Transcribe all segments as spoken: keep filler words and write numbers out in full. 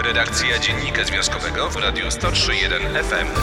Redakcja Dziennika Związkowego w Radiu sto trzy jeden F M.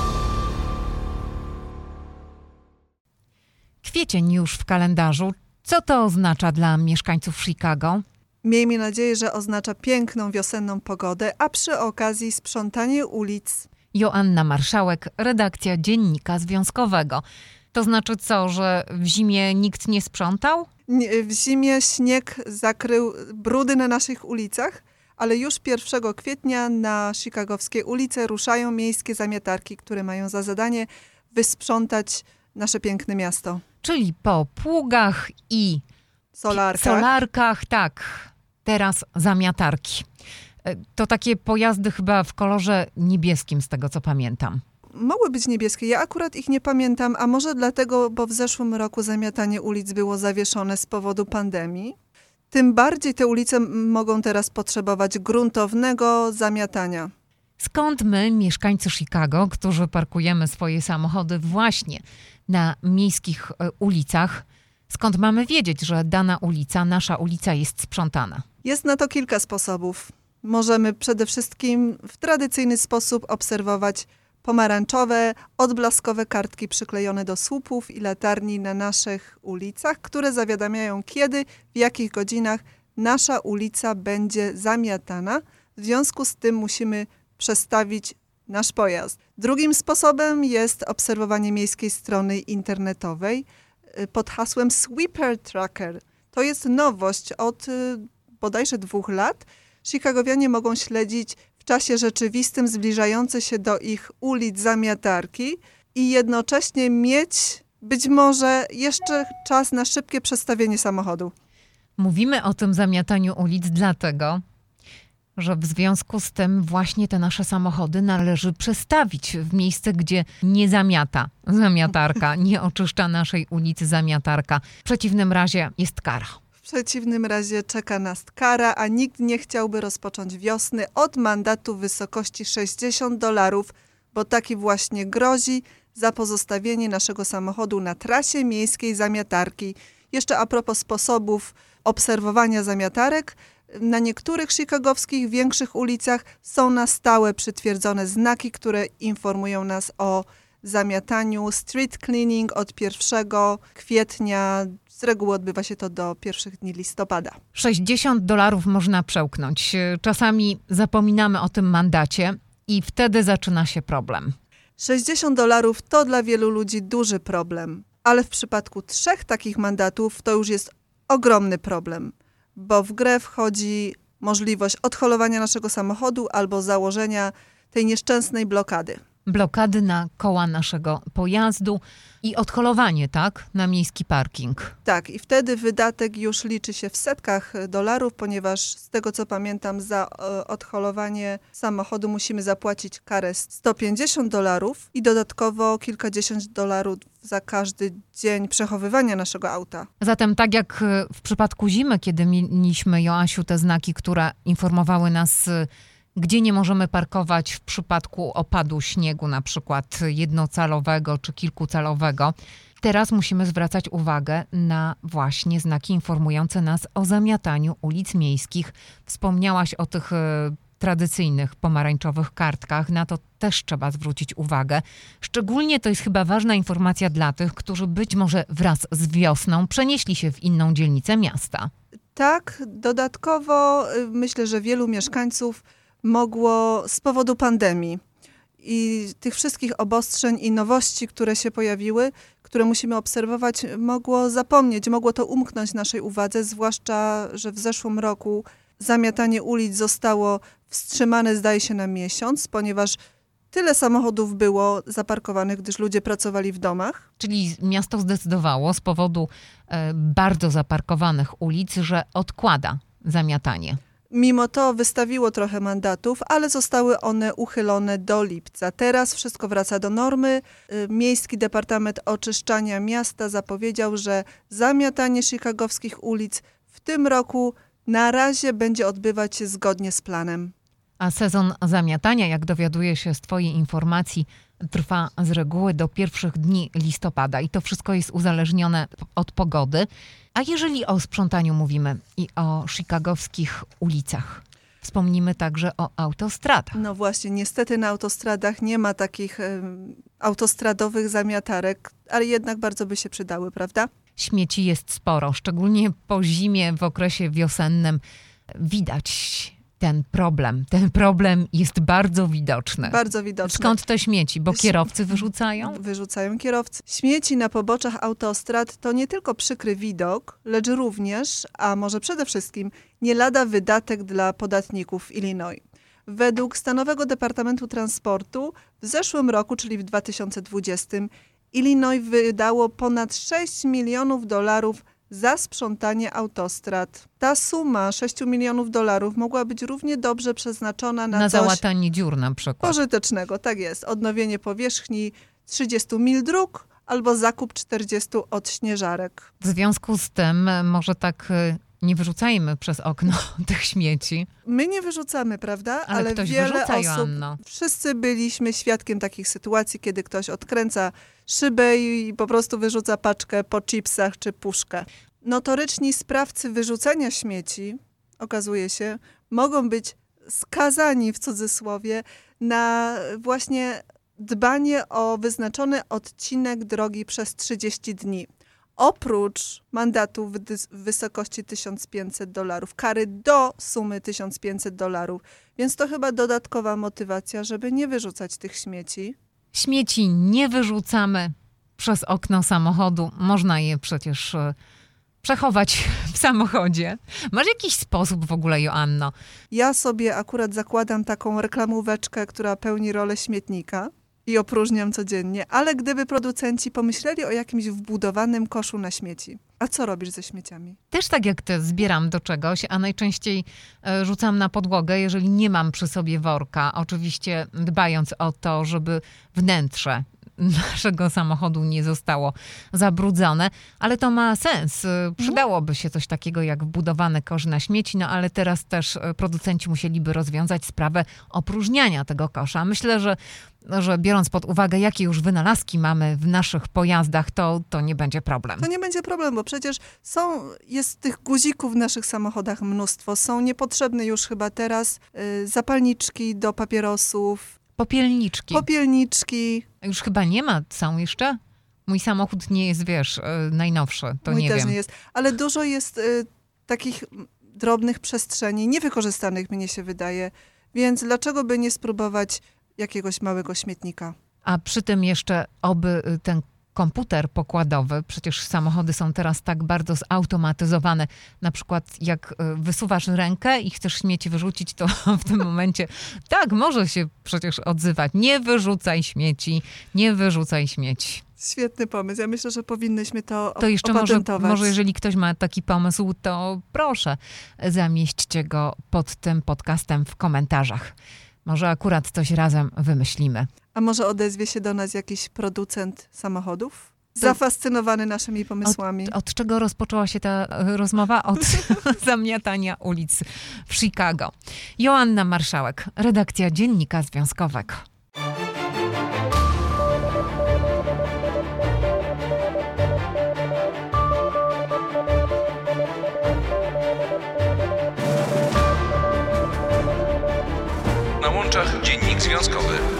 Kwiecień już w kalendarzu. Co to oznacza dla mieszkańców Chicago? Miejmy nadzieję, że oznacza piękną wiosenną pogodę, a przy okazji sprzątanie ulic. Joanna Marszałek, redakcja Dziennika Związkowego. To znaczy co, że w zimie nikt nie sprzątał? W zimie śnieg zakrył brudy na naszych ulicach, ale już pierwszego kwietnia na chicagowskie ulice ruszają miejskie zamiatarki, które mają za zadanie wysprzątać nasze piękne miasto. Czyli po pługach i Solarkach. solarkach, tak. Teraz zamiatarki. To takie pojazdy chyba w kolorze niebieskim, z tego co pamiętam. Mogły być niebieskie. Ja akurat ich nie pamiętam, a może dlatego, bo w zeszłym roku zamiatanie ulic było zawieszone z powodu pandemii. Tym bardziej te ulice mogą teraz potrzebować gruntownego zamiatania. Skąd my, mieszkańcy Chicago, którzy parkujemy swoje samochody właśnie na miejskich ulicach, skąd mamy wiedzieć, że dana ulica, nasza ulica jest sprzątana? Jest na to kilka sposobów. Możemy przede wszystkim w tradycyjny sposób obserwować pomarańczowe, odblaskowe kartki przyklejone do słupów i latarni na naszych ulicach, które zawiadamiają, kiedy, w jakich godzinach nasza ulica będzie zamiatana. W związku z tym musimy przestawić nasz pojazd. Drugim sposobem jest obserwowanie miejskiej strony internetowej pod hasłem Sweeper Tracker. To jest nowość od bodajże dwóch lat. Chicagowianie mogą śledzić w czasie rzeczywistym zbliżające się do ich ulic zamiatarki i jednocześnie mieć być może jeszcze czas na szybkie przestawienie samochodu. Mówimy o tym zamiataniu ulic dlatego, że w związku z tym właśnie te nasze samochody należy przestawić w miejsce, gdzie nie zamiata zamiatarka, nie oczyszcza naszej ulicy zamiatarka. W przeciwnym razie jest kara. W przeciwnym razie czeka nas kara, a nikt nie chciałby rozpocząć wiosny od mandatu w wysokości sześćdziesiąt dolarów, bo taki właśnie grozi za pozostawienie naszego samochodu na trasie miejskiej zamiatarki. Jeszcze a propos sposobów obserwowania zamiatarek, na niektórych chicagowskich większych ulicach są na stałe przytwierdzone znaki, które informują nas o zamiataniu. Street cleaning od pierwszego kwietnia, z reguły odbywa się to do pierwszych dni listopada. sześćdziesiąt dolarów można przełknąć. Czasami zapominamy o tym mandacie i wtedy zaczyna się problem. sześćdziesiąt dolarów to dla wielu ludzi duży problem, ale w przypadku trzech takich mandatów to już jest ogromny problem, bo w grę wchodzi możliwość odholowania naszego samochodu albo założenia tej nieszczęsnej blokady. Blokady na koła naszego pojazdu i odholowanie, tak? Na miejski parking. Tak, i wtedy wydatek już liczy się w setkach dolarów, ponieważ z tego co pamiętam za e, odholowanie samochodu musimy zapłacić karę sto pięćdziesiąt dolarów i dodatkowo kilkadziesiąt dolarów za każdy dzień przechowywania naszego auta. Zatem tak jak w przypadku zimy, kiedy mieliśmy, Joasiu, te znaki, które informowały nas, gdzie nie możemy parkować w przypadku opadu śniegu, na przykład jednocalowego czy kilkucalowego. Teraz musimy zwracać uwagę na właśnie znaki informujące nas o zamiataniu ulic miejskich. Wspomniałaś o tych e, tradycyjnych pomarańczowych kartkach. Na to też trzeba zwrócić uwagę. Szczególnie to jest chyba ważna informacja dla tych, którzy być może wraz z wiosną przenieśli się w inną dzielnicę miasta. Tak, dodatkowo y, myślę, że wielu mieszkańców mogło z powodu pandemii i tych wszystkich obostrzeń i nowości, które się pojawiły, które musimy obserwować, mogło zapomnieć, mogło to umknąć naszej uwadze, zwłaszcza, że w zeszłym roku zamiatanie ulic zostało wstrzymane, zdaje się, na miesiąc, ponieważ tyle samochodów było zaparkowanych, gdyż ludzie pracowali w domach. Czyli miasto zdecydowało z powodu e, bardzo zaparkowanych ulic, że odkłada zamiatanie. Mimo to wystawiło trochę mandatów, ale zostały one uchylone do lipca. Teraz wszystko wraca do normy. Miejski Departament Oczyszczania Miasta zapowiedział, że zamiatanie chicagowskich ulic w tym roku na razie będzie odbywać się zgodnie z planem. A sezon zamiatania, jak dowiaduję się z twojej informacji, trwa z reguły do pierwszych dni listopada i to wszystko jest uzależnione od pogody. A jeżeli o sprzątaniu mówimy i o chicagowskich ulicach? Wspomnimy także o autostradach. No właśnie, niestety na autostradach nie ma takich um, autostradowych zamiatarek, ale jednak bardzo by się przydały, prawda? Śmieci jest sporo, szczególnie po zimie, w okresie wiosennym widać ten problem. Ten problem jest bardzo widoczny. Bardzo widoczny. Skąd te śmieci? Bo kierowcy wyrzucają? Wyrzucają kierowcy. Śmieci na poboczach autostrad to nie tylko przykry widok, lecz również, a może przede wszystkim, nie lada wydatek dla podatników Illinois. Według Stanowego Departamentu Transportu w zeszłym roku, czyli w dwa tysiące dwudziestym, Illinois wydało ponad sześć milionów dolarów za sprzątanie autostrad. Ta suma sześć milionów dolarów mogła być równie dobrze przeznaczona na, na coś załatanie dziur na przykład. pożytecznego. Tak jest. Odnowienie powierzchni trzydziestu mil dróg albo zakup czterdziestu odśnieżarek. W związku z tym może tak nie wyrzucajmy przez okno tych śmieci. My nie wyrzucamy, prawda? Ale, Ale ktoś wiele wyrzuca, osób, Joanno. Wszyscy byliśmy świadkiem takich sytuacji, kiedy ktoś odkręca szybę i po prostu wyrzuca paczkę po chipsach czy puszkę. Notoryczni sprawcy wyrzucania śmieci, okazuje się, mogą być skazani w cudzysłowie na właśnie dbanie o wyznaczony odcinek drogi przez trzydzieści dni. Oprócz mandatu w, dys- w wysokości tysiąc pięćset dolarów, kary do sumy tysiąc pięćset dolarów. Więc to chyba dodatkowa motywacja, żeby nie wyrzucać tych śmieci. Śmieci nie wyrzucamy przez okno samochodu. Można je przecież e, przechować w samochodzie. Masz jakiś sposób w ogóle, Joanno? Ja sobie akurat zakładam taką reklamóweczkę, która pełni rolę śmietnika i opróżniam codziennie, ale gdyby producenci pomyśleli o jakimś wbudowanym koszu na śmieci. A co robisz ze śmieciami? Też tak jak ty zbieram do czegoś, a najczęściej e, rzucam na podłogę, jeżeli nie mam przy sobie worka. Oczywiście dbając o to, żeby wnętrze naszego samochodu nie zostało zabrudzone, ale to ma sens. Przydałoby się coś takiego jak wbudowany kosz na śmieci, no ale teraz też producenci musieliby rozwiązać sprawę opróżniania tego kosza. Myślę, że, że biorąc pod uwagę, jakie już wynalazki mamy w naszych pojazdach, to, to nie będzie problem. To nie będzie problem, bo przecież są, jest tych guzików w naszych samochodach mnóstwo. Są niepotrzebne już chyba teraz y, zapalniczki do papierosów, Popielniczki. popielniczki. Już chyba nie ma, są jeszcze? Mój samochód nie jest, wiesz, najnowszy, to Mój nie też wiem. nie jest. Ale dużo jest y, takich drobnych przestrzeni, niewykorzystanych, mnie się wydaje. Więc dlaczego by nie spróbować jakiegoś małego śmietnika? A przy tym jeszcze oby ten komputer pokładowy, przecież samochody są teraz tak bardzo zautomatyzowane. Na przykład jak wysuwasz rękę i chcesz śmieci wyrzucić, to w tym momencie tak, może się przecież odzywać. Nie wyrzucaj śmieci, nie wyrzucaj śmieci. Świetny pomysł. Ja myślę, że powinnyśmy to To jeszcze może, opatentować. może jeżeli ktoś ma taki pomysł, to proszę, zamieśćcie go pod tym podcastem w komentarzach. Może akurat coś razem wymyślimy. A może odezwie się do nas jakiś producent samochodów? Zafascynowany naszymi pomysłami. Od, od czego rozpoczęła się ta rozmowa? Od zamiatania ulic w Chicago. Joanna Marszałek, redakcja Dziennika Związkowego. Na łączach Dziennik Związkowy.